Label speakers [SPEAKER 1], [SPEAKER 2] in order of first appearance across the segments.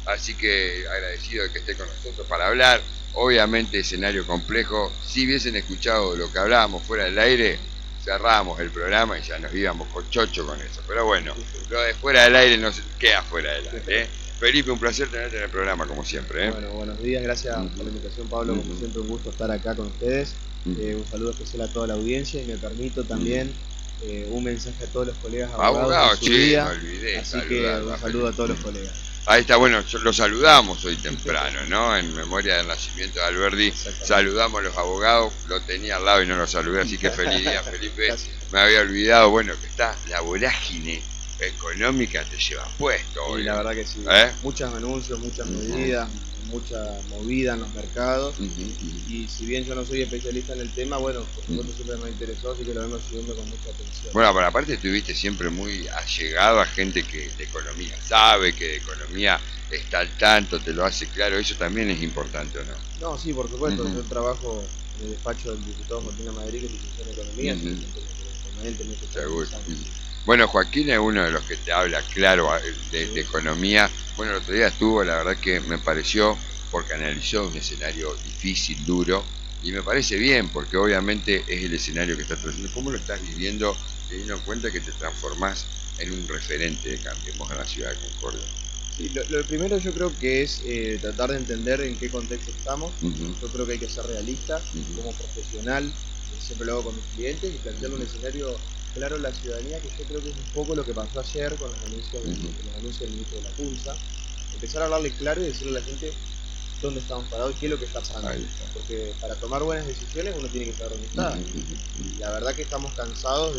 [SPEAKER 1] Así que agradecido de que esté con nosotros para hablar. Obviamente escenario complejo. Si hubiesen escuchado lo que hablábamos fuera del aire, cerrábamos el programa y ya nos íbamos con chocho con eso. Pero bueno, lo de fuera del aire no se queda fuera del aire. Felipe, un placer tenerte en el programa como siempre.
[SPEAKER 2] Bueno, buenos días, gracias por la invitación, Pablo. Como siempre, un gusto estar acá con ustedes. Un saludo especial a toda la audiencia y me permito también un mensaje a todos los colegas abogados de
[SPEAKER 1] Abogado,
[SPEAKER 2] su
[SPEAKER 1] che, me
[SPEAKER 2] día.
[SPEAKER 1] olvidé
[SPEAKER 2] Así que
[SPEAKER 1] saludarlo
[SPEAKER 2] un
[SPEAKER 1] a
[SPEAKER 2] saludo a
[SPEAKER 1] Felipe.
[SPEAKER 2] todos los colegas.
[SPEAKER 1] Ahí está, bueno, lo saludamos hoy temprano, ¿no? En memoria del nacimiento de Alberdi,
[SPEAKER 2] Exactamente.
[SPEAKER 1] saludamos a los abogados, lo tenía al lado y no lo saludé, así que feliz día, Felipe.
[SPEAKER 2] Casi.
[SPEAKER 1] Me había olvidado, bueno, que está la vorágine económica, te lleva puesto
[SPEAKER 2] Y
[SPEAKER 1] hoy,
[SPEAKER 2] la verdad que sí,
[SPEAKER 1] ¿eh?
[SPEAKER 2] muchos anuncios, muchas
[SPEAKER 1] Ujú,
[SPEAKER 2] medidas, mucha movida en los mercados.
[SPEAKER 1] ujú,
[SPEAKER 2] Y si bien yo no soy especialista en el tema, bueno, por
[SPEAKER 1] ujú.
[SPEAKER 2] supuesto siempre me interesó, así que lo vengo siguiendo con mucha atención.
[SPEAKER 1] Bueno, pero aparte estuviste siempre muy allegado a gente que de economía sabe, que de economía está al tanto, te lo hace claro, eso también es importante, ¿o no?
[SPEAKER 2] No, sí, por supuesto.
[SPEAKER 1] Ujú,
[SPEAKER 2] Yo trabajo en el despacho del diputado Joaquín Madrid, que es licenciado en Economía, así que
[SPEAKER 1] ujú.
[SPEAKER 2] es un tema que permanentemente está
[SPEAKER 1] Seguro.
[SPEAKER 2] analizando, sí.
[SPEAKER 1] Bueno, Joaquín es uno de los que te habla claro de
[SPEAKER 2] Sí,
[SPEAKER 1] economía. Bueno, el otro día estuvo, la verdad que me pareció, porque analizó un escenario difícil, duro, y me parece bien, porque obviamente es el escenario que estás trayendo. ¿Cómo lo estás viviendo, teniendo en cuenta que te transformás en un referente de Cambiemos en la ciudad de Concordia?
[SPEAKER 2] sí, lo primero yo creo que es tratar de entender en qué contexto estamos.
[SPEAKER 1] Uh -huh,
[SPEAKER 2] Yo creo que hay que ser realista
[SPEAKER 1] uh -huh,
[SPEAKER 2] como profesional, siempre lo hago con mis clientes, y plantearle un escenario claro a la ciudadanía, que yo creo que es un poco lo que pasó ayer con los anuncios del ministro de la Punza. Empezar a hablarle claro y decirle a la gente dónde estamos parados y qué es lo que está pasando.
[SPEAKER 1] ahí está.
[SPEAKER 2] Porque para tomar buenas decisiones uno tiene que saber dónde está. Y la verdad que estamos cansados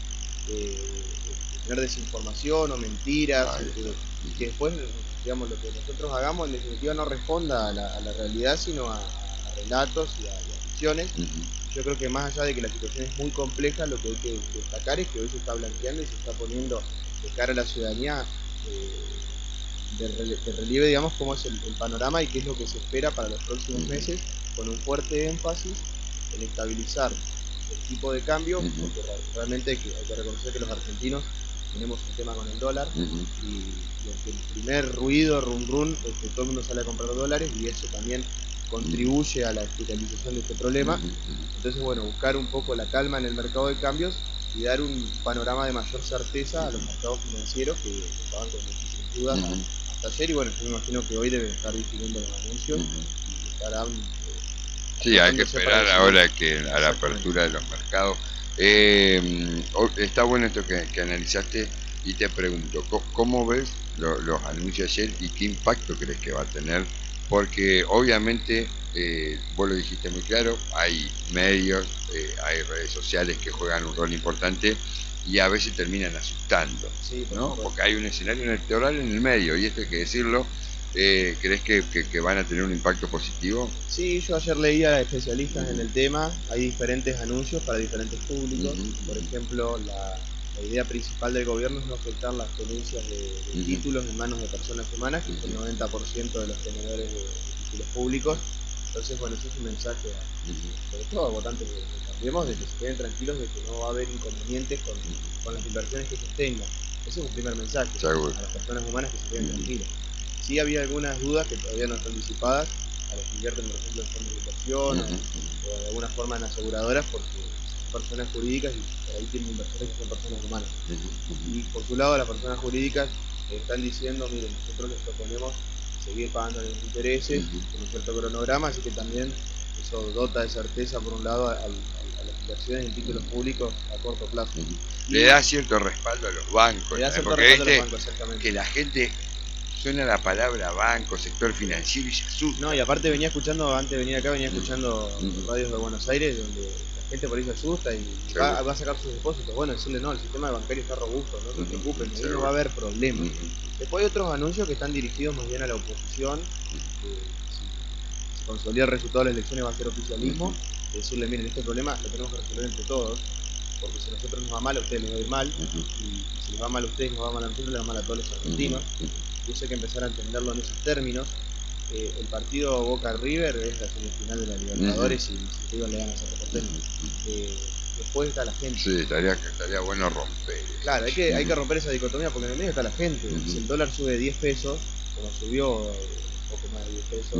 [SPEAKER 2] de tener desinformación o mentiras
[SPEAKER 1] Ahí está.
[SPEAKER 2] y que después, digamos, lo que nosotros hagamos en definitiva no responda a la realidad, sino a relatos y a ficciones. Yo creo que más allá de que la situación es muy compleja, lo que hay que destacar es que hoy se está blanqueando y se está poniendo de cara a la ciudadanía de relieve, digamos, cómo es el panorama y qué es lo que se espera para los próximos meses, con un fuerte énfasis en estabilizar el tipo de cambio, porque realmente hay que reconocer que los argentinos tenemos un tema con el dólar y ante el primer ruido, run run, todo el mundo sale a comprar dólares y eso también contribuye a la especialización de este problema. Entonces, bueno, buscar un poco la calma en el mercado de cambios y dar un panorama de mayor certeza a los mercados financieros que estaban con muchísimas dudas hasta ayer. Y bueno, yo me imagino que hoy deben estar difiriendo los anuncios y estarán
[SPEAKER 1] Sí, hay que
[SPEAKER 2] ajustándose para
[SPEAKER 1] esperar
[SPEAKER 2] lo siguiente.
[SPEAKER 1] ahora que a la
[SPEAKER 2] Exactamente.
[SPEAKER 1] apertura de los mercados. Está bueno esto que analizaste y te pregunto, ¿cómo ves los anuncios ayer y qué impacto crees que va a tener? Porque obviamente, vos lo dijiste muy claro, hay medios, hay redes sociales que juegan un rol importante y a veces terminan asustando,
[SPEAKER 2] Sí, por
[SPEAKER 1] ¿no?
[SPEAKER 2] supuesto.
[SPEAKER 1] Porque hay un escenario electoral en el medio y esto hay que decirlo. ¿Crees que van a tener un impacto positivo?
[SPEAKER 2] Sí, yo ayer leía a especialistas en el tema, hay diferentes anuncios para diferentes públicos. Por ejemplo, la idea principal del gobierno es no afectar las tenencias de títulos en manos de personas humanas, que es el 90% de los tenedores de títulos públicos. Entonces, bueno, eso es un mensaje, sobre todo a votantes de Cambiemos, de que se queden tranquilos de que no va a haber inconvenientes con las inversiones que ellos tengan. Ese es un primer mensaje,
[SPEAKER 1] Seguro.
[SPEAKER 2] a las personas humanas que se queden tranquilas. Sí había algunas dudas que todavía no están disipadas, a los que invierten, por ejemplo, en fondos de inversión o de alguna forma en aseguradoras, porque son personas jurídicas y por ahí tienen inversores que son personas humanas. Y por su lado, las personas jurídicas están diciendo, miren, nosotros les proponemos seguir pagando los intereses con un cierto cronograma, así que también eso dota de certeza, por un lado, a las inversiones en títulos públicos a corto plazo.
[SPEAKER 1] Le
[SPEAKER 2] Y
[SPEAKER 1] da cierto respaldo a los bancos
[SPEAKER 2] le da
[SPEAKER 1] también,
[SPEAKER 2] cierto
[SPEAKER 1] porque
[SPEAKER 2] respaldo a los
[SPEAKER 1] viste
[SPEAKER 2] bancos, exactamente.
[SPEAKER 1] que la gente suena la palabra banco, sector
[SPEAKER 2] Sí.
[SPEAKER 1] financiero y se
[SPEAKER 2] No,
[SPEAKER 1] asusta.
[SPEAKER 2] y aparte venía escuchando, antes de venir acá, venía escuchando
[SPEAKER 1] Ujú.
[SPEAKER 2] radios de Buenos Aires donde la gente por ahí se asusta y
[SPEAKER 1] Seguro.
[SPEAKER 2] va a sacar sus depósitos. Bueno, decirle no, el sistema bancario está robusto, no se preocupen, ahí no va
[SPEAKER 1] Seguro.
[SPEAKER 2] a haber problemas. Después hay otros anuncios que están dirigidos más bien a la oposición, que si se consolida el resultado de las elecciones va a ser oficialismo, de decirle, miren, este problema lo tenemos que resolver entre todos, porque si a nosotros nos va mal, a ustedes les va a ir mal, y si les va mal a ustedes, nos va mal a nosotros, les va mal a todos los argentinos. Y eso hay que empezar a entenderlo en esos términos. El partido Boca River es la semifinal de la Libertadores y si River le gana a Cerro Porteño. Después está la gente.
[SPEAKER 1] Sí, estaría bueno romper
[SPEAKER 2] Claro,
[SPEAKER 1] eso.
[SPEAKER 2] hay que romper esa dicotomía porque en el medio está la gente. Si el dólar sube 10 pesos, como subió un poco más de 10 pesos,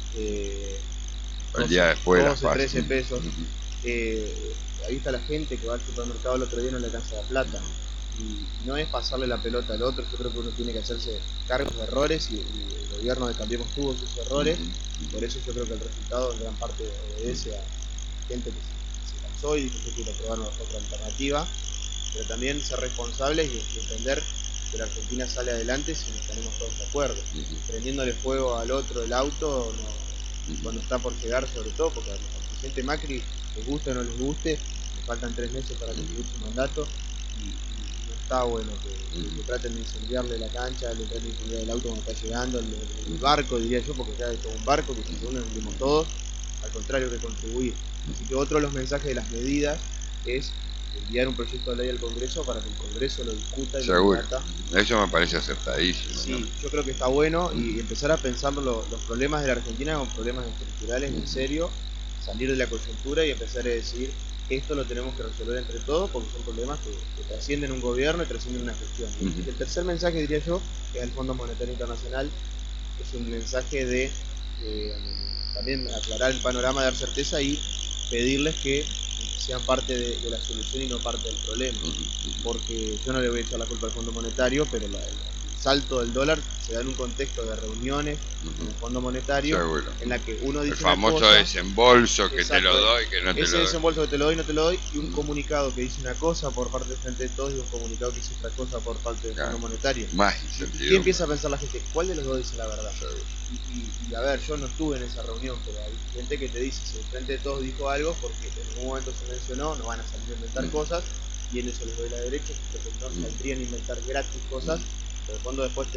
[SPEAKER 1] el día después
[SPEAKER 2] 12, 13 pesos,
[SPEAKER 1] uh-huh.
[SPEAKER 2] Ahí está la gente que va al supermercado el otro día y no le alcanza la plata. Y no es pasarle la pelota al otro, yo creo que uno tiene que hacerse cargo de errores y el gobierno de Cambiemos tuvo sus errores, por eso yo creo que el resultado en gran parte obedece a gente que se cansó y dijo que quiere probar otra alternativa, pero también ser responsables y entender que la Argentina sale adelante si nos ponemos todos de acuerdo. Prendiéndole fuego al otro el auto, cuando está por llegar, sobre todo, porque al presidente Macri, les guste o no les guste, le faltan 3 meses para concluir su mandato y no está bueno que traten de incendiarle la cancha, le traten de incendiar el auto cuando está llegando, el barco, diría yo, porque ya es todo un barco que si se une hundimos todos, al contrario que contribuir. Así que otro de los mensajes de las medidas es enviar un proyecto de ley al Congreso para que el Congreso lo discuta y lo debata.
[SPEAKER 1] Eso me parece acertadísimo.
[SPEAKER 2] Sí,
[SPEAKER 1] ¿no?
[SPEAKER 2] yo creo que está bueno y empezar a pensar los problemas de la Argentina como problemas estructurales en serio, salir de la coyuntura y empezar a decir esto lo tenemos que resolver entre todos porque son problemas que trascienden un gobierno y trascienden una gestión. Y el tercer mensaje, diría yo, que es el Fondo Monetario Internacional, es un mensaje de también aclarar el panorama, dar certeza y pedirles que sean parte de la solución y no parte del problema, porque yo no le voy a echar la culpa al Fondo Monetario, pero el salto del dólar se da en un contexto de reuniones en el Fondo Monetario, en la que uno dice
[SPEAKER 1] el famoso
[SPEAKER 2] una cosa,
[SPEAKER 1] desembolso que te lo doy, que no te lo doy.
[SPEAKER 2] Ese desembolso que te lo doy, no te lo doy, y un comunicado que dice una cosa por parte de Frente de Todos y un comunicado que dice otra cosa por parte del Fondo Monetario.
[SPEAKER 1] Más
[SPEAKER 2] ¿Qué empieza a pensar la gente? ¿Cuál de los dos dice la verdad? Y a ver, yo no estuve en esa reunión, pero hay gente que te dice, si el Frente de Todos dijo algo, porque en algún momento se mencionó, no van a salir a inventar cosas, y en eso les doy la derecha, porque no saldrían a inventar gratis cosas, pero el fondo después te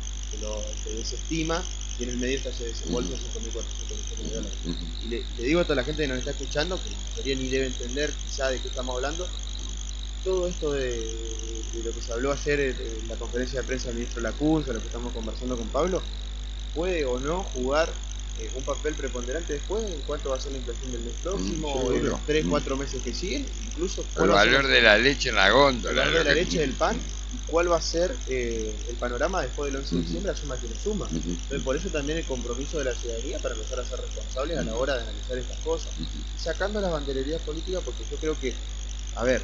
[SPEAKER 2] desestima, y en el medio está ese desembolso de 5.400 millones de dólares. Y le digo a toda la gente que nos está escuchando, que la mayoría ni debe entender quizá de qué estamos hablando, todo esto de lo que se habló ayer en la conferencia de prensa del ministro Lacunza, lo que estamos conversando con Pablo, puede o no jugar un papel preponderante después en cuánto va a ser la inflación del mes próximo, en los 3-4 meses que siguen, incluso
[SPEAKER 1] el valor de la leche en la góndola,
[SPEAKER 2] el valor de la leche, del pan, y cuál va a ser el panorama después del 11 de diciembre, la suma que le suma. Entonces, por eso también el compromiso de la ciudadanía para empezar a ser responsables a la hora de analizar estas cosas, sacando las bandererías políticas, porque yo creo que, a ver,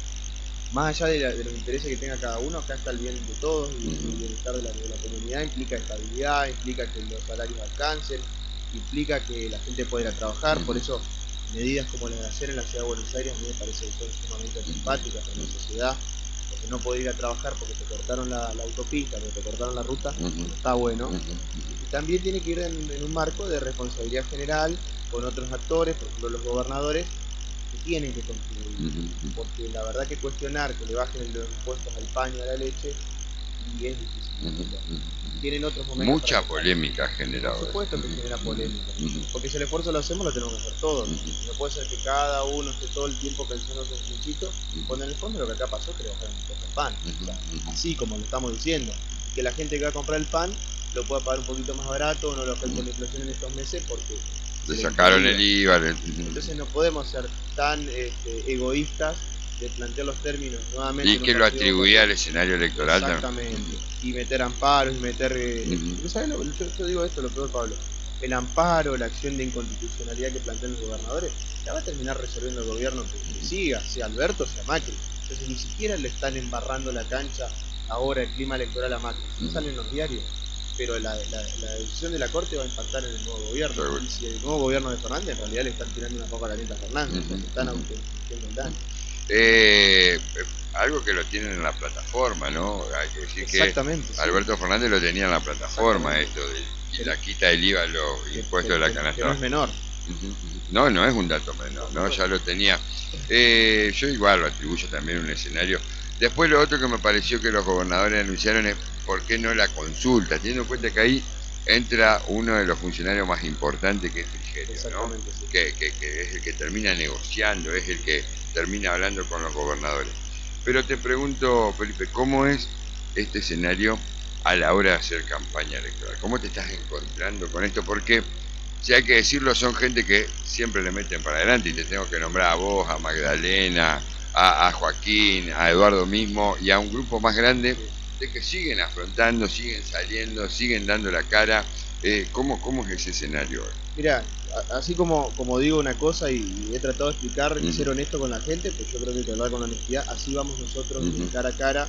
[SPEAKER 2] más allá de los intereses que tenga cada uno, acá está el bien de todos y el bienestar de la comunidad, implica estabilidad, implica que los salarios alcancen, implica que la gente pueda ir a trabajar, por eso medidas como las de ayer en la ciudad de Buenos Aires a mí me parece que son sumamente antipáticas para la sociedad, porque no poder ir a trabajar porque te cortaron la autopista, porque te cortaron la ruta, no está bueno. Y también tiene que ir en un marco de responsabilidad general con otros actores, por ejemplo los gobernadores, que tienen que contribuir, porque la verdad que cuestionar que le bajen los impuestos al pan y a la leche y es difícil. Tienen otros momentos.
[SPEAKER 1] Mucha polémica generada.
[SPEAKER 2] Por supuesto que genera polémica, porque si el esfuerzo lo hacemos, lo tenemos que hacer todos. No puede ser que cada uno esté todo el tiempo pensando en un puntito, cuando en el fondo lo que acá pasó es que le bajaron el impuesto al pan, o sea, así como lo estamos diciendo, que la gente que va a comprar el pan lo pueda pagar un poquito más barato, no lo afecta la inflación en estos meses porque
[SPEAKER 1] le sacaron el IVA.
[SPEAKER 2] Entonces no podemos ser tan egoístas de plantear los términos nuevamente.
[SPEAKER 1] Y que lo atribuía al escenario electoral.
[SPEAKER 2] Exactamente. Y meter amparos, y meter... ¿Sabes lo? Yo digo esto, lo peor, Pablo. El amparo, la acción de inconstitucionalidad que plantean los gobernadores, la va a terminar resolviendo el gobierno que siga, sea Alberto, sea Macri. Entonces ni siquiera le están embarrando la cancha ahora el clima electoral a Macri. No salen los diarios. Pero la decisión de la Corte va a impactar en el nuevo gobierno. Y si el nuevo gobierno de Fernández en realidad le están tirando una papa caliente a Fernández, están autoinfligiendo el daño.
[SPEAKER 1] Algo que lo tienen en la plataforma, ¿no? Hay que decir que Alberto Fernández lo tenía en la plataforma, esto de la quita del IVA a los impuestos de la canasta.
[SPEAKER 2] Que no es menor.
[SPEAKER 1] No, no es un dato menor, ¿no? Ya lo tenía. Yo igual lo atribuyo también a un escenario. Después lo otro que me pareció que los gobernadores anunciaron es por qué no la consulta, teniendo en cuenta que ahí entra uno de los funcionarios más importantes, que es Frigerio, ¿no?
[SPEAKER 2] Sí.
[SPEAKER 1] Que es el que termina negociando, es el que termina hablando con los gobernadores. Pero te pregunto, Felipe, ¿cómo es este escenario a la hora de hacer campaña electoral? ¿Cómo te estás encontrando con esto? Porque, si hay que decirlo, son gente que siempre le meten para adelante, y te tengo que nombrar a vos, a Magdalena, a Joaquín, a Eduardo mismo, y a un grupo más grande de que siguen afrontando, siguen saliendo, siguen dando la cara. ¿Cómo es ese escenario hoy?
[SPEAKER 2] Mira, así como digo una cosa y he tratado de explicar y ser honesto con la gente, pues yo creo que hay que hablar con honestidad, así vamos nosotros cara a cara.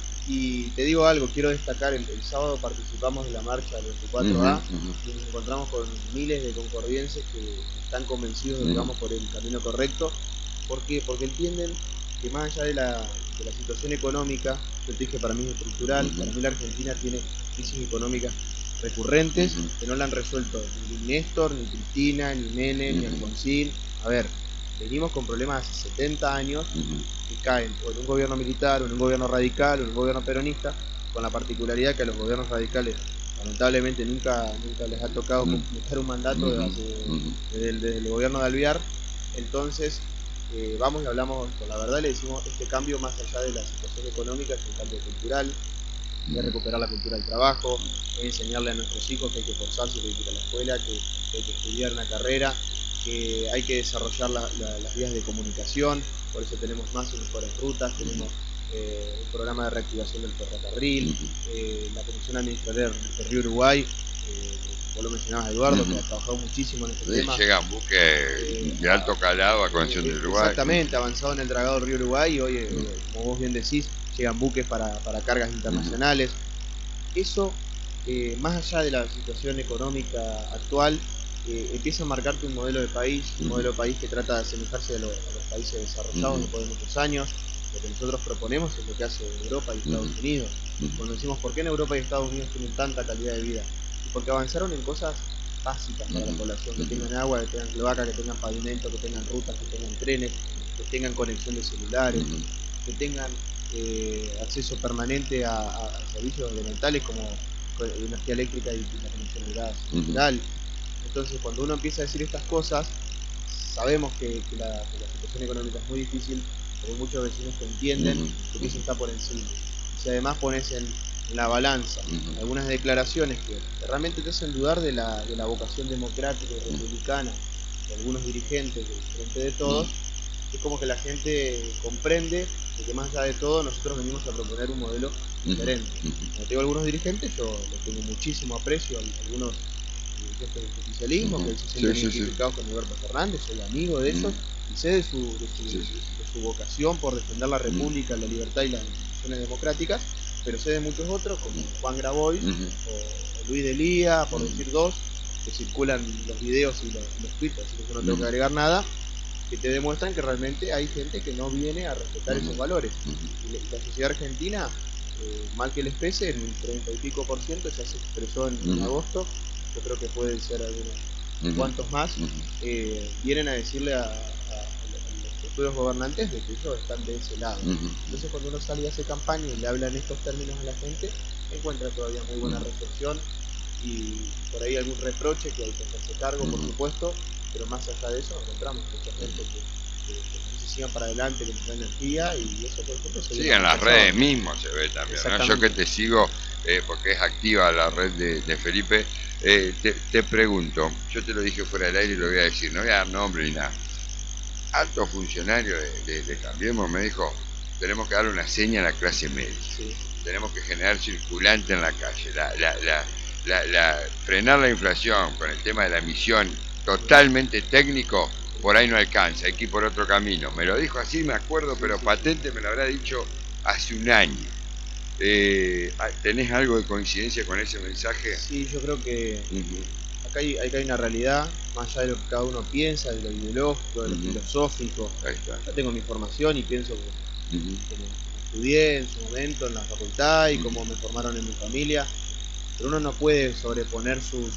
[SPEAKER 2] Y te digo algo, quiero destacar, el sábado participamos de la marcha del 24A y nos encontramos con miles de concordienses que están convencidos de que vamos por el camino correcto. ¿Por qué? Porque entienden que más allá de la situación económica, yo te dije, para mí es estructural, para mí la Argentina tiene crisis económicas recurrentes que no la han resuelto ni Néstor, ni Cristina, ni Menem, ni Alfonsín. A ver, venimos con problemas hace 70 años que caen o en un gobierno militar, o en un gobierno radical, o en un gobierno peronista, con la particularidad que a los gobiernos radicales lamentablemente nunca les ha tocado completar un mandato desde el gobierno de Alvear. Entonces vamos y hablamos con la verdad, le decimos, este cambio más allá de la situación económica es un cambio cultural, de recuperar la cultura del trabajo, de enseñarle a nuestros hijos que hay que esforzarse, que hay que ir a la escuela, que hay que estudiar una carrera, que hay que desarrollar las vías de comunicación, por eso tenemos más y mejores rutas, tenemos un programa de reactivación del ferrocarril, la Comisión Administrativa del Río Uruguay, vos lo mencionabas, Eduardo, que ha trabajado muchísimo en este tema.
[SPEAKER 1] Llegan buques de alto calado a Conexión del Uruguay.
[SPEAKER 2] Exactamente, avanzado en el dragado del Río Uruguay y hoy, como vos bien decís, llegan buques para cargas internacionales. Eso, más allá de la situación económica actual, empieza a marcarte un modelo de país, un modelo de país que trata de asemejarse a los países desarrollados después de muchos años. Lo que nosotros proponemos es lo que hace Europa y Estados Unidos. Cuando decimos por qué en Europa y Estados Unidos tienen tanta calidad de vida, porque avanzaron en cosas básicas para la población, que tengan agua, que tengan cloaca, que tengan pavimento, que tengan rutas, que tengan trenes, que tengan conexión de celulares, que tengan acceso permanente a servicios elementales como energía eléctrica y la conexión al gas natural. Entonces, cuando uno empieza a decir estas cosas, sabemos que la situación económica es muy difícil, pero muchos vecinos que entienden que eso está por encima. Si además pones en la balanza algunas declaraciones que realmente te hacen dudar de la vocación democrática y republicana de algunos dirigentes del Frente de Todos, es como que la gente comprende de que más allá de todo nosotros venimos a proponer un modelo diferente. Como te digo, algunos dirigentes, yo les tengo muchísimo aprecio, algunos dirigentes del justicialismo que se sienten identificados con Alberto Fernández, soy amigo de ellos y sé de su vocación por defender la república, la libertad y las instituciones democráticas, pero sé de muchos otros como Juan Grabois o Luis Delía, por decir dos, que circulan los videos y los tweets, así que yo no tengo que agregar nada, que te demuestran que realmente hay gente que no viene a respetar esos valores. Y la sociedad argentina, mal que les pese, en un 30 y pico por ciento, ya se expresó en agosto, yo creo que pueden ser algunos cuantos más, vienen a decirle a los futuros gobernantes de que ellos están de ese lado. Entonces cuando uno sale y hace campaña y le habla en estos términos a la gente, encuentra todavía muy buena recepción y por ahí algún reproche que hay que hacerse cargo, por supuesto, pero más allá de eso encontramos mucha gente que se sigan para adelante, que nos da energía, y eso por ejemplo se ve
[SPEAKER 1] en las redes mismo se ve también, ¿no? Yo que te sigo porque es activa la red de Felipe, te pregunto, yo te lo dije fuera del aire y lo voy a decir, no voy a dar nombre ni nada. Alto funcionario de Cambiemos me dijo, tenemos que darle una seña a la clase media, tenemos que generar circulante en la calle, frenar la inflación con el tema de la emisión totalmente técnico, por ahí no alcanza, hay que ir por otro camino. Me lo dijo así, me acuerdo, pero patente me lo habrá dicho hace un año. ¿Tenés algo de coincidencia con ese mensaje?
[SPEAKER 2] Sí, yo creo que acá hay una realidad, más allá de lo que cada uno piensa, de lo ideológico, de lo filosófico. Yo tengo mi formación y pienso como estudié en su momento en la facultad y como me formaron en mi familia, pero uno no puede sobreponer sus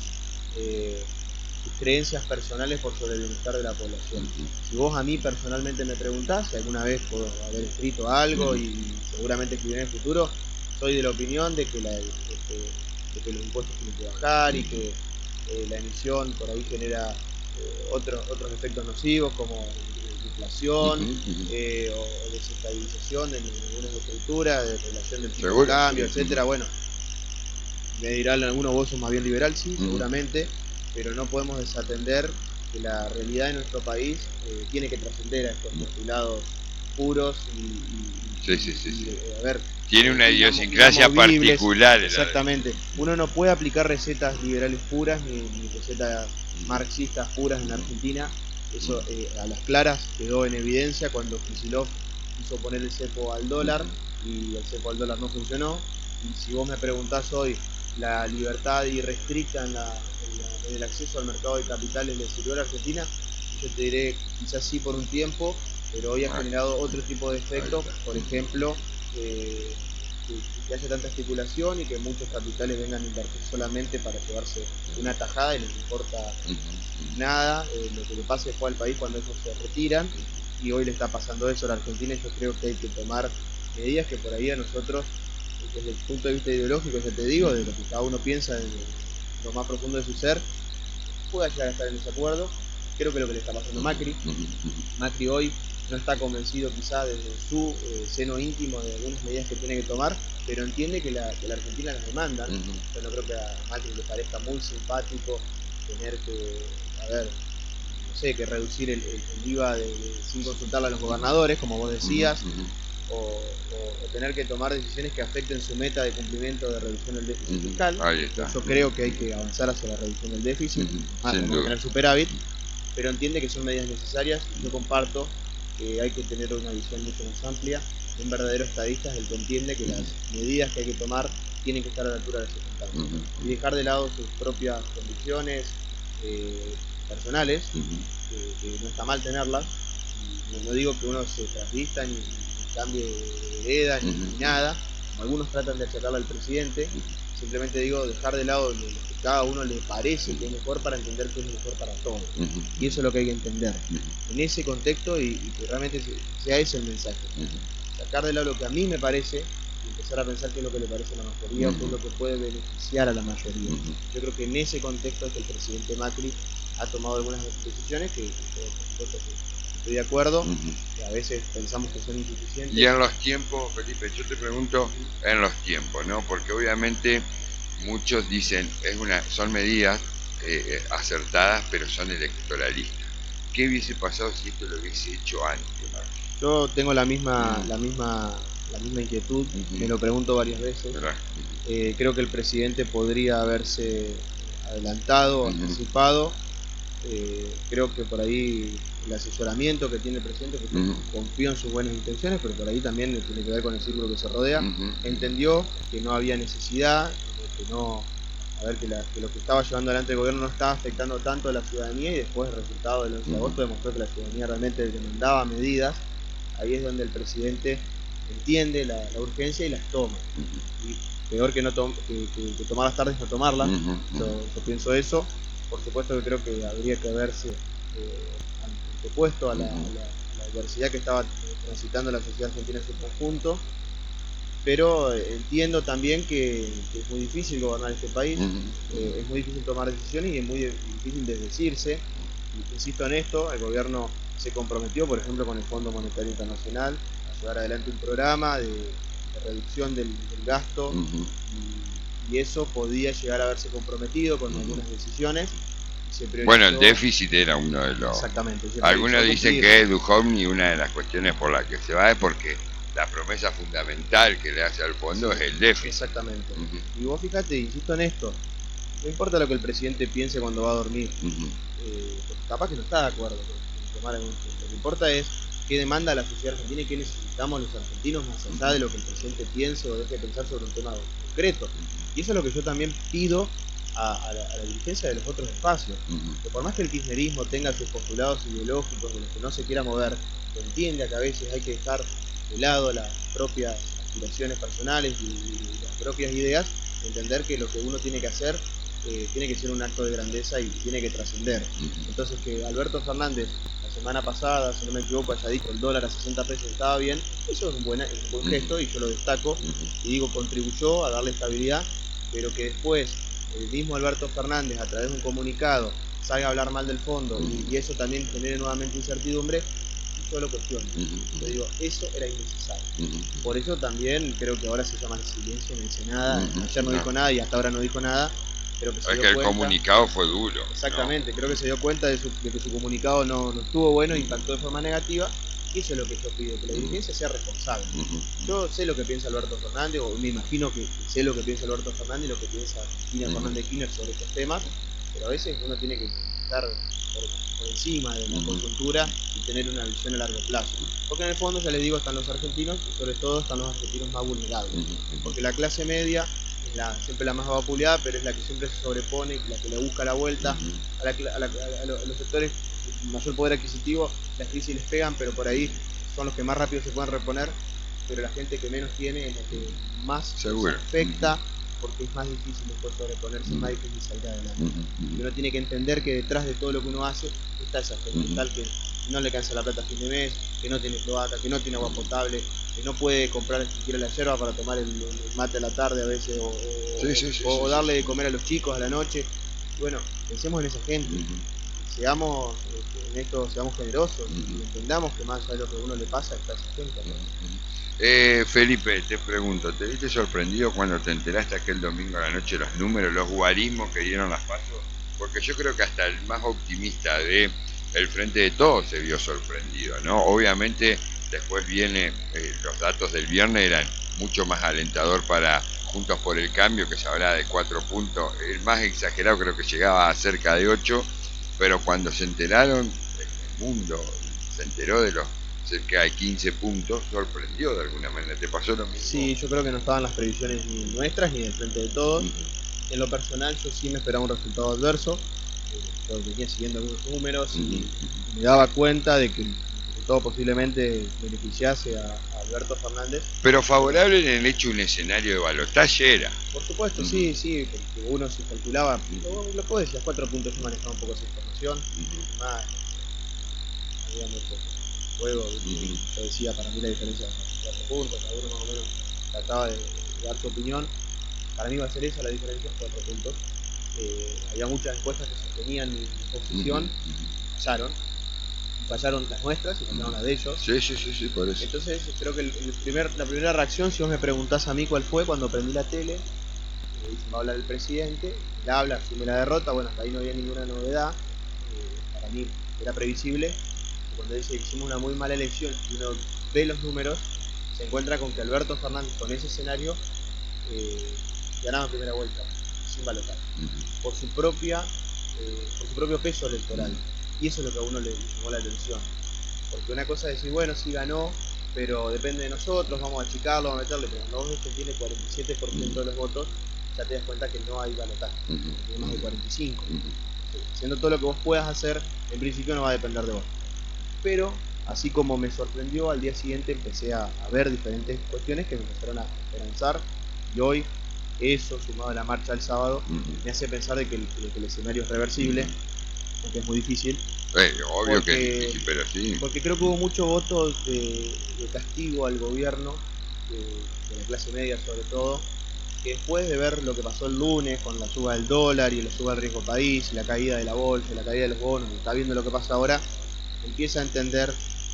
[SPEAKER 2] creencias personales por sobre el bienestar de la población. Si vos a mí personalmente me preguntás si alguna vez puedo haber escrito algo y seguramente escribiré en el futuro, soy de la opinión de que, de que los impuestos tienen que bajar y que la emisión por ahí genera otros efectos nocivos como inflación o desestabilización de ninguna estructura, de relación del tipo de cambio, etcétera. Bueno, me dirán algunos, vos sos más bien liberal, sí, seguramente, pero no podemos desatender que la realidad de nuestro país tiene que trascender a estos postulados puros a ver,
[SPEAKER 1] tiene una idiosincrasia particular.
[SPEAKER 2] Exactamente. Uno no puede aplicar recetas liberales puras ni recetas marxistas puras en Argentina. Eso a las claras quedó en evidencia cuando Kicillof quiso poner el cepo al dólar y el cepo al dólar no funcionó. Y si vos me preguntás hoy, ¿la libertad irrestricta en el acceso al mercado de capitales le sirvió a la Argentina? Yo te diré, quizás sí por un tiempo, pero hoy ha generado otro tipo de efectos, por ejemplo, que haya tanta especulación y que muchos capitales vengan a invertir solamente para llevarse una tajada y no les importa nada lo que le pase después al país cuando ellos se retiran, y hoy le está pasando eso a la Argentina. Y yo creo que hay que tomar medidas que por ahí a nosotros, desde el punto de vista ideológico, ya te digo, de lo que cada uno piensa en lo más profundo de su ser, pueda llegar a estar en desacuerdo. Creo que lo que le está pasando a Macri hoy no está convencido quizá desde su seno íntimo de algunas medidas que tiene que tomar, pero entiende que la Argentina las demanda. Yo no creo que a Macri le parezca muy simpático tener que, no sé, que reducir el IVA sin consultarle a los gobernadores, como vos decías, o tener que tomar decisiones que afecten su meta de cumplimiento de reducción del déficit fiscal. Yo creo que hay que avanzar hacia la reducción del déficit, tener superávit, pero entiende que son medidas necesarias. Yo comparto que hay que tener una visión mucho más amplia. Un verdadero estadista es el que entiende que las medidas que hay que tomar tienen que estar a la altura de las circunstancias y dejar de lado sus propias convicciones personales, que no está mal tenerlas. No digo que uno se trasvista ni cambie de vereda ni nada, como algunos tratan de achacarle al presidente. Simplemente digo, dejar de lado lo que cada uno le parece que es mejor para entender que es mejor para todos. Y eso es lo que hay que entender en ese contexto, y que realmente sea ese el mensaje. Sacar de lado lo que a mí me parece y empezar a pensar qué es lo que le parece a la mayoría o qué es lo que puede beneficiar a la mayoría. Yo creo que en ese contexto es que el presidente Macri ha tomado algunas decisiones que por supuesto estoy de acuerdo, que a veces pensamos que son insuficientes.
[SPEAKER 1] Y en los tiempos, Felipe, yo te pregunto en los tiempos, ¿no? Porque obviamente muchos dicen son medidas acertadas, pero son electoralistas. ¿Qué hubiese pasado si esto lo hubiese hecho antes?
[SPEAKER 2] Yo tengo la misma inquietud, me lo pregunto varias veces. Creo que el presidente podría haberse adelantado, anticipado. Creo que por ahí el asesoramiento que tiene el presidente, porque confío en sus buenas intenciones, pero por ahí también tiene que ver con el círculo que se rodea, entendió que no había necesidad, que lo que estaba llevando adelante el gobierno no estaba afectando tanto a la ciudadanía, y después el resultado del 11 de agosto demostró que la ciudadanía realmente demandaba medidas. Ahí es donde el presidente entiende la urgencia y las toma. Y peor que tomar las tardes no tomarlas. Yo pienso eso. Por supuesto que creo que habría que haberse antepuesto a la adversidad que estaba transitando la sociedad argentina en su conjunto, pero entiendo también que es muy difícil gobernar este país, es muy difícil tomar decisiones y es muy difícil desdecirse. Insisto en esto, el gobierno se comprometió, por ejemplo, con el Fondo Monetario Internacional a llevar adelante un programa de reducción del gasto, y eso podía llegar a haberse comprometido con algunas decisiones.
[SPEAKER 1] Bueno, el déficit era uno de los...
[SPEAKER 2] Exactamente.
[SPEAKER 1] Algunos dicen que Duhovny, una de las cuestiones por las que se va es porque la promesa fundamental que le hace al fondo es el déficit.
[SPEAKER 2] Exactamente. Y vos fíjate, insisto en esto, no importa lo que el presidente piense cuando va a dormir, porque capaz que no está de acuerdo con tomar algún punto. Lo que importa es qué demanda la sociedad argentina y qué necesitamos los argentinos, más allá de lo que el presidente piense o deje de pensar sobre un tema concreto. Y eso es lo que yo también pido a la dirigencia de los otros espacios, que por más que el kirchnerismo tenga sus postulados ideológicos de los que no se quiera mover, que entienda que a veces hay que dejar de lado las propias aspiraciones personales y las propias ideas, entender que lo que uno tiene que hacer tiene que ser un acto de grandeza y tiene que trascender. Entonces, que Alberto Fernández la semana pasada, si no me equivoco, haya dicho el dólar a 60 pesos estaba bien, eso es un buen gesto y yo lo destaco y digo, contribuyó a darle estabilidad, pero que después el mismo Alberto Fernández, a través de un comunicado, salga a hablar mal del fondo y eso también genere nuevamente incertidumbre, yo lo cuestiono. Yo digo, eso era innecesario. Por eso también creo que ahora se llama silencio, no dice nada. Ayer no dijo nada y hasta ahora no dijo nada. Creo que
[SPEAKER 1] el comunicado fue duro.
[SPEAKER 2] Exactamente, creo que se dio cuenta de que su comunicado no estuvo bueno, impactó de forma negativa. Y eso es lo que yo pido, que la dirigencia sea responsable. Yo sé lo que piensa Alberto Fernández, o me imagino que sé lo que piensa Alberto Fernández y lo que piensa Cristina Fernández Kirchner sobre estos temas, pero a veces uno tiene que estar por encima de la coyuntura y tener una visión a largo plazo. Porque en el fondo, ya les digo, están los argentinos y sobre todo están los argentinos más vulnerables. Porque la clase media es siempre la más vapuleada, pero es la que siempre se sobrepone, la que le busca la vuelta a los sectores de mayor poder adquisitivo. Las crisis les pegan, pero por ahí son los que más rápido se pueden reponer, pero la gente que menos tiene es la que más se afecta, porque es más difícil después sobreponerse, es más difícil salir adelante. Y uno tiene que entender que detrás de todo lo que uno hace está esa gente, tal que no le alcanza la plata a fin de mes, que no tiene cloaca, que no tiene agua potable, que no puede comprar ni siquiera la yerba para tomar el mate a la tarde a veces, o darle de comer a los chicos a la noche. Y bueno, pensemos en esa gente, seamos en esto, seamos generosos y entendamos que más allá de lo que a uno le pasa está esa gente, ¿no?
[SPEAKER 1] Felipe, te pregunto, ¿te viste sorprendido cuando te enteraste aquel domingo a la noche los números, los guarismos que dieron las PASO? Porque yo creo que hasta el más optimista de el Frente de Todos se vio sorprendido, ¿no? Obviamente después viene, los datos del viernes eran mucho más alentador para Juntos por el Cambio, que se hablaba de 4 puntos, el más exagerado creo que llegaba a cerca de 8, pero cuando se enteraron, el mundo se enteró de los cerca de 15 puntos, sorprendió de alguna manera. ¿Te pasó lo mismo?
[SPEAKER 2] Sí, yo creo que no estaban las previsiones ni nuestras ni del Frente de Todos. En lo personal yo sí me esperaba un resultado adverso. Yo venía siguiendo algunos números y me daba cuenta de que el resultado posiblemente beneficiase a Alberto Fernández.
[SPEAKER 1] Pero favorable en el hecho un escenario de balotaje era.
[SPEAKER 2] Por supuesto, sí, porque uno se calculaba, lo puedo decir, a 4 puntos yo manejaba un poco esa información, más había mucho juego, yo decía para mí la diferencia de 4 puntos, cada uno más o menos trataba de dar su opinión. Para mí va a ser esa la diferencia, 4 puntos. Había muchas encuestas que sostenían mi posición, fallaron las nuestras y fallaron las de ellos.
[SPEAKER 1] Sí, por eso.
[SPEAKER 2] Entonces creo que la primera reacción, si vos me preguntás a mí cuál fue, cuando prendí la tele, dicen va a hablar el presidente, él habla, asume la derrota, bueno, hasta ahí no había ninguna novedad, para mí era previsible. Cuando dice que hicimos una muy mala elección y uno ve los números, se encuentra con que Alberto Fernández con ese escenario ganaba en primera vuelta, sin balotaje, por su propio peso electoral. Y eso es lo que a uno le llamó la atención. Porque una cosa es decir, bueno, sí ganó, pero depende de nosotros, vamos a achicarlo, vamos a meterle, pero cuando vos ves que tiene 47% de los votos, ya te das cuenta que no hay balotaje, tiene más de 45%. Haciendo todo lo que vos puedas hacer, en principio no va a depender de vos. Pero, así como me sorprendió, al día siguiente empecé a ver diferentes cuestiones que me empezaron a esperanzar, y hoy eso, sumado a la marcha del sábado, me hace pensar de que el escenario es reversible, aunque es muy difícil.
[SPEAKER 1] Obvio que es difícil, pero sí.
[SPEAKER 2] Porque creo que hubo muchos votos de castigo al gobierno, de la clase media sobre todo, que después de ver lo que pasó el lunes con la suba del dólar y la suba del riesgo país, la caída de la bolsa, la caída de los bonos, y está viendo lo que pasa ahora, empieza a entender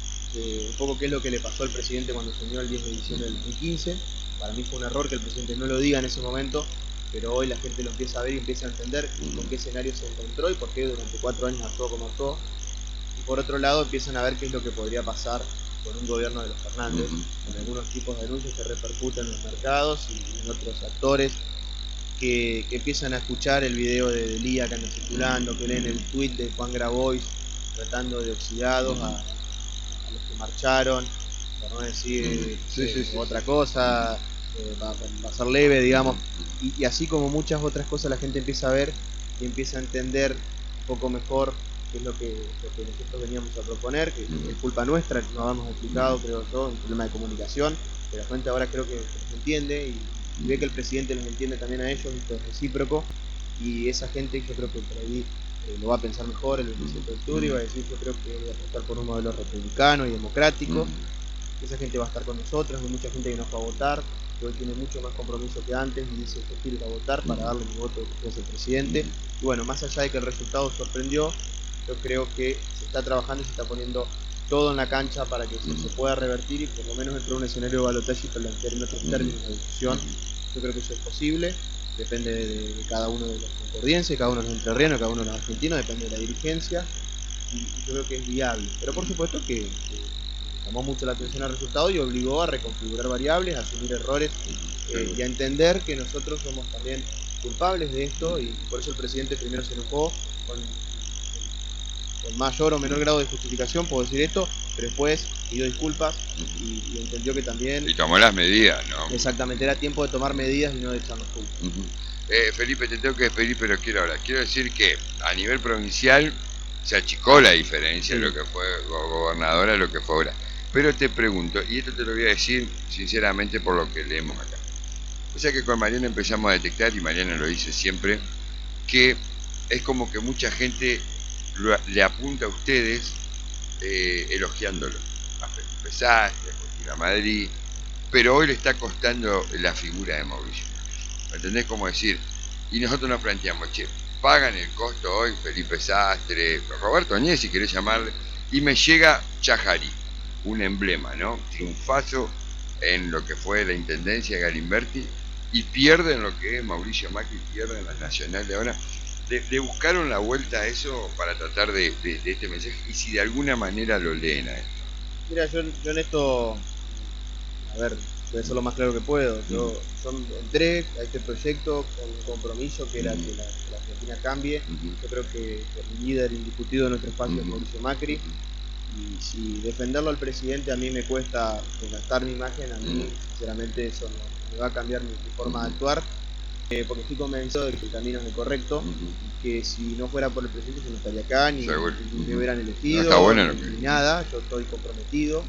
[SPEAKER 2] un poco qué es lo que le pasó al presidente cuando se unió el 10 de diciembre del 2015. Para mí fue un error que el presidente no lo diga en ese momento, pero hoy la gente lo empieza a ver y empieza a entender con qué escenario se encontró y por qué durante 4 años actuó como actuó. Y por otro lado empiezan a ver qué es lo que podría pasar con un gobierno de los Fernández, con algunos tipos de anuncios que repercuten en los mercados y en otros actores que empiezan a escuchar el video de Lía que anda circulando, que leen el tweet de Juan Grabois tratando de oxidados a los que marcharon, por no decir otra cosa, va a ser leve, digamos, y así como muchas otras cosas la gente empieza a ver y empieza a entender un poco mejor qué es lo que nosotros veníamos a proponer, que es culpa nuestra, que nos habíamos explicado, creo yo, un problema de comunicación, que la gente ahora creo que nos entiende y ve que el presidente los entiende también a ellos, esto es recíproco, y esa gente yo creo que por ahí lo va a pensar mejor el 27 de octubre y va a decir yo creo que voy a apostar por un modelo republicano y democrático. Esa gente va a estar con nosotros, hay mucha gente que nos va a votar, que hoy tiene mucho más compromiso que antes y dice yo quiero ir a votar para darle mi voto después al presidente. Y bueno, más allá de que el resultado sorprendió, yo creo que se está trabajando y se está poniendo todo en la cancha para que se pueda revertir y por lo menos entrar en un escenario de balotaje y plantear en otros términos de discusión. Yo creo que eso es posible, depende de cada uno de los concordienses, cada uno de los entrerrianos, cada uno de los argentinos, depende de la dirigencia y yo creo que es viable. Pero por supuesto que llamó mucho la atención al resultado y obligó a reconfigurar variables, a asumir errores y a entender que nosotros somos también culpables de esto, y por eso el presidente primero se enojó con mayor o menor grado de justificación, puedo decir esto, pero después pidió disculpas y entendió que también...
[SPEAKER 1] Y tomó las medidas, ¿no?
[SPEAKER 2] Exactamente, era tiempo de tomar medidas y no de echarnos culpa.
[SPEAKER 1] Felipe, te tengo que despedir, pero quiero decir que a nivel provincial se achicó la diferencia de lo que fue gobernadora a lo que fue ahora. Pero te pregunto, y esto te lo voy a decir sinceramente por lo que leemos acá. O sea que con Mariana empezamos a detectar, y Mariana lo dice siempre, que es como que mucha gente le apunta a ustedes elogiándolo. A Felipe Sastre, a Madrid, pero hoy le está costando la figura de Mauricio. ¿Me entendés cómo decir? Y nosotros nos planteamos, che, pagan el costo hoy Felipe Sastre, Roberto Añez, si querés llamarle, y me llega Chajari, un emblema, ¿no? Triunfazo en lo que fue la intendencia de Galimberti, y pierden lo que es Mauricio Macri, pierden la nacional de ahora. Le buscaron la vuelta a eso para tratar de este mensaje, y si de alguna manera lo leen a esto.
[SPEAKER 2] Mira, yo en esto, a ver, voy a ser lo más claro que puedo. Yo entré a este proyecto con un compromiso que era que la Argentina cambie. Yo creo que el líder indiscutido de nuestro espacio es Mauricio Macri. Y si defenderlo al presidente a mí me cuesta desgastar mi imagen, a mí sinceramente eso no me va a cambiar mi forma de actuar, porque estoy convencido de que el camino es el correcto, y que si no fuera por el presidente yo no estaría acá, ni me hubieran elegido,
[SPEAKER 1] no bueno,
[SPEAKER 2] ni nada. Yo estoy comprometido,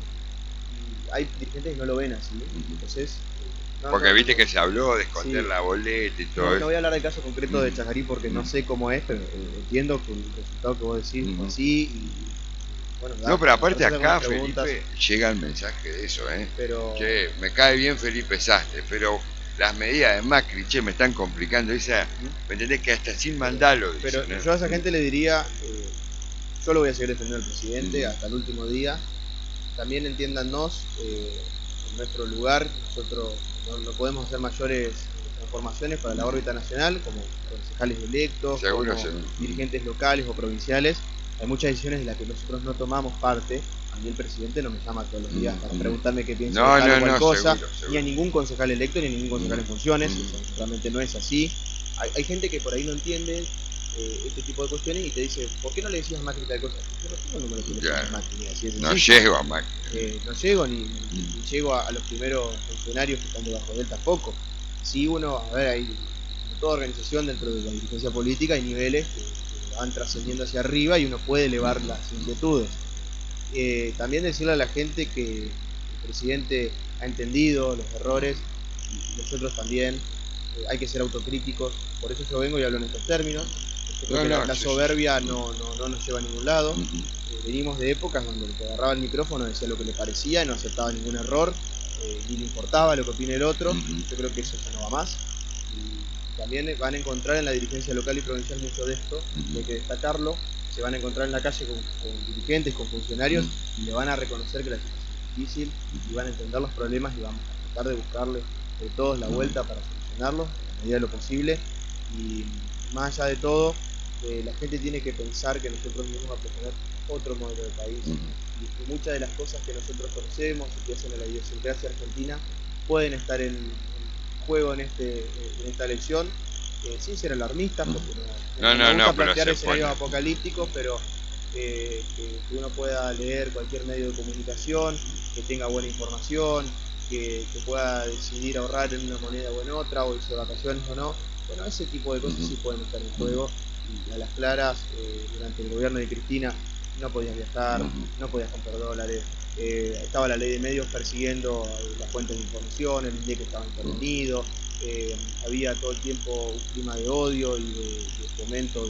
[SPEAKER 2] y hay dirigentes que no lo ven así, entonces...
[SPEAKER 1] porque viste que se habló de esconder la boleta y todo eso.
[SPEAKER 2] No voy a hablar del caso concreto de Chajari porque no sé cómo es, pero entiendo que el resultado que vos decís fue así, y bueno,
[SPEAKER 1] no, pero aparte acá, Felipe, llega el mensaje de eso,
[SPEAKER 2] pero...
[SPEAKER 1] Che, me cae bien Felipe Sastre, pero las medidas de Macri, che, me están complicando esa, ¿me entendés? Que hasta sin mandarlo.
[SPEAKER 2] Pero yo a esa gente le diría, yo lo voy a seguir defendiendo al presidente hasta el último día. También entiéndannos en nuestro lugar. Nosotros no podemos hacer mayores transformaciones para la órbita nacional, como concejales electos, como dirigentes locales o provinciales. Hay muchas decisiones en las que nosotros no tomamos parte. A mí el presidente no me llama todos los días para preguntarme qué pienso de tal o cual cosa, seguro. Ni a ningún concejal electo, ni a ningún concejal en funciones. Eso realmente no es así. Hay gente que por ahí no entiende este tipo de cuestiones y te dice, ¿por qué no le decías a Macri tal cosa? Yo no tengo el número de teléfono de Macri, así es.
[SPEAKER 1] No llego a Macri.
[SPEAKER 2] No llego ni llego a los primeros funcionarios que están debajo de él tampoco. Si uno, a ver, hay en toda organización dentro de la dirigencia política hay niveles que van trascendiendo hacia arriba y uno puede elevar las inquietudes. También decirle a la gente que el presidente ha entendido los errores y nosotros también hay que ser autocríticos. Por eso yo vengo y hablo en estos términos. Yo creo que la soberbia no nos lleva a ningún lado. Venimos de épocas donde el que agarraba el micrófono decía lo que le parecía, no aceptaba ningún error, ni le importaba lo que opine el otro. Yo creo que eso ya no va más. Y también van a encontrar en la dirigencia local y provincial mucho de esto, y hay que destacarlo. Se van a encontrar en la calle con dirigentes, con funcionarios, y le van a reconocer que la situación es difícil, y van a entender los problemas, y vamos a tratar de buscarle de todos la vuelta para solucionarlos en la medida de lo posible. Y más allá de todo, la gente tiene que pensar que nosotros venimos a proponer otro modelo de país, y muchas de las cosas que nosotros conocemos y que hacen a la idiosincrasia argentina pueden estar en juego en esta elección, sin ser alarmistas, porque no gusta plantear escenarios apocalípticos, pero que uno pueda leer cualquier medio de comunicación, que tenga buena información, que pueda decidir ahorrar en una moneda o en otra, o irse de vacaciones o no. Bueno, ese tipo de cosas sí pueden estar en juego, y a las claras, durante el gobierno de Cristina no podías viajar, no podías comprar dólares, estaba la ley de medios persiguiendo las fuentes de información, el INDEC estaba intervenido, había todo el tiempo un clima de odio y de fomento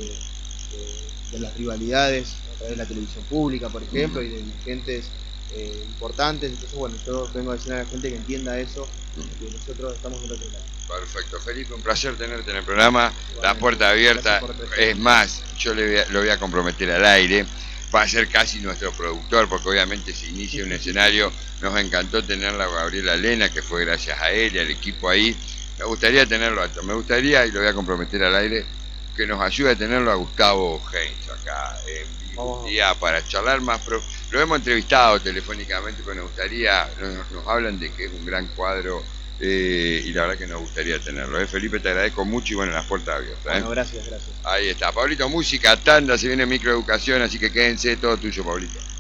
[SPEAKER 2] de las rivalidades a través de la televisión pública, por ejemplo, y de dirigentes importantes. Entonces, bueno, yo vengo a decir a la gente que entienda eso, que nosotros estamos del otro lado.
[SPEAKER 1] Perfecto, Felipe, un placer tenerte en el programa, la puerta abierta. Es más, yo lo voy a comprometer al aire, va a ser casi nuestro productor, porque obviamente se inicia un escenario. Nos encantó tenerla a Gabriela Lena, que fue gracias a él y al equipo ahí. Me gustaría tenerlo alto, me gustaría, y lo voy a comprometer al aire, que nos ayude a tenerlo a Gustavo Heinz acá en vivo un día para charlar más. Lo hemos entrevistado telefónicamente, pero nos gustaría, nos hablan de que es un gran cuadro y la verdad que nos gustaría tenerlo. Felipe, te agradezco mucho y bueno, las puertas abiertas.
[SPEAKER 2] Bueno, gracias.
[SPEAKER 1] Ahí está. Pablito, música, tanda, se viene microeducación, así que quédense, todo tuyo, Pablito.